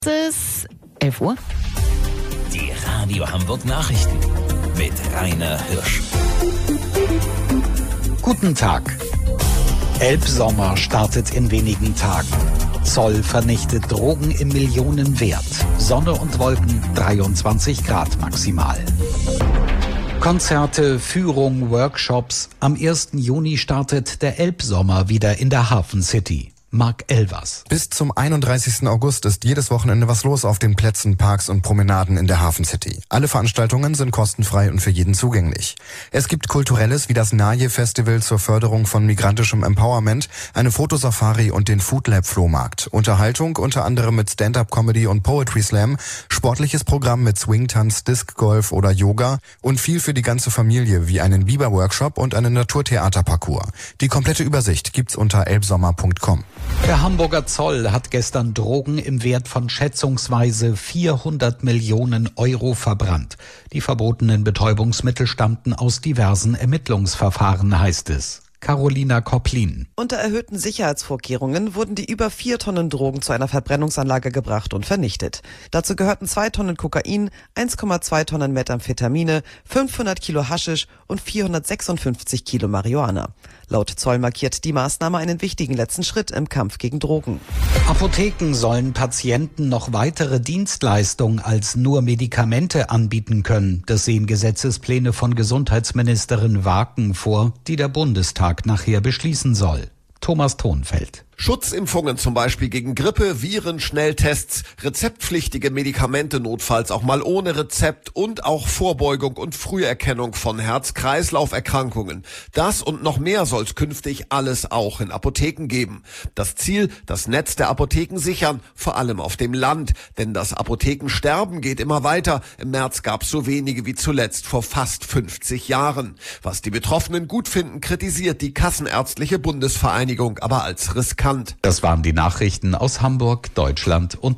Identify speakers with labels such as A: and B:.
A: Es ist 11 Uhr.
B: Die Radio Hamburg Nachrichten mit Rainer Hirsch.
C: Guten Tag. Elbsommer startet in wenigen Tagen. Zoll vernichtet Drogen im Millionenwert. Sonne und Wolken, 23 Grad maximal. Konzerte, Führung, Workshops. Am 1. Juni startet der Elbsommer wieder in der Hafen City. Marc Elvers.
D: Bis zum 31. August ist jedes Wochenende was los auf den Plätzen, Parks und Promenaden in der Hafen City. Alle Veranstaltungen sind kostenfrei und für jeden zugänglich. Es gibt Kulturelles wie das Naje Festival zur Förderung von migrantischem Empowerment, eine Fotosafari und den Foodlab Flohmarkt. Unterhaltung unter anderem mit Stand-Up-Comedy und Poetry Slam, sportliches Programm mit Swingtanz, Disc-Golf oder Yoga und viel für die ganze Familie wie einen Biber-Workshop und einen Naturtheaterparcours. Die komplette Übersicht gibt's unter elbsommer.com.
C: Der Hamburger Zoll hat gestern Drogen im Wert von schätzungsweise 400 Millionen Euro verbrannt. Die verbotenen Betäubungsmittel stammten aus diversen Ermittlungsverfahren, heißt es. Carolina Kopplin.
E: Unter erhöhten Sicherheitsvorkehrungen wurden die über 4 Tonnen Drogen zu einer Verbrennungsanlage gebracht und vernichtet. Dazu gehörten 2 Tonnen Kokain, 1,2 Tonnen Methamphetamine, 500 Kilo Haschisch und 456 Kilo Marihuana. Laut Zoll markiert die Maßnahme einen wichtigen letzten Schritt im Kampf gegen Drogen.
C: Apotheken sollen Patienten noch weitere Dienstleistungen als nur Medikamente anbieten können. Das sehen Gesetzespläne von Gesundheitsministerin Waken vor, die der Bundestag nachher beschließen soll. Thomas Thonfeld.
F: Schutzimpfungen zum Beispiel gegen Grippe, Viren, Schnelltests, rezeptpflichtige Medikamente notfalls auch mal ohne Rezept und auch Vorbeugung und Früherkennung von Herz-Kreislauf-Erkrankungen. Das und noch mehr soll es künftig alles auch in Apotheken geben. Das Ziel, das Netz der Apotheken sichern, vor allem auf dem Land. Denn das Apothekensterben geht immer weiter. Im März gab es so wenige wie zuletzt vor fast 50 Jahren. Was die Betroffenen gut finden, kritisiert die Kassenärztliche Bundesvereinigung aber als riskant.
C: Das waren die Nachrichten aus Hamburg, Deutschland und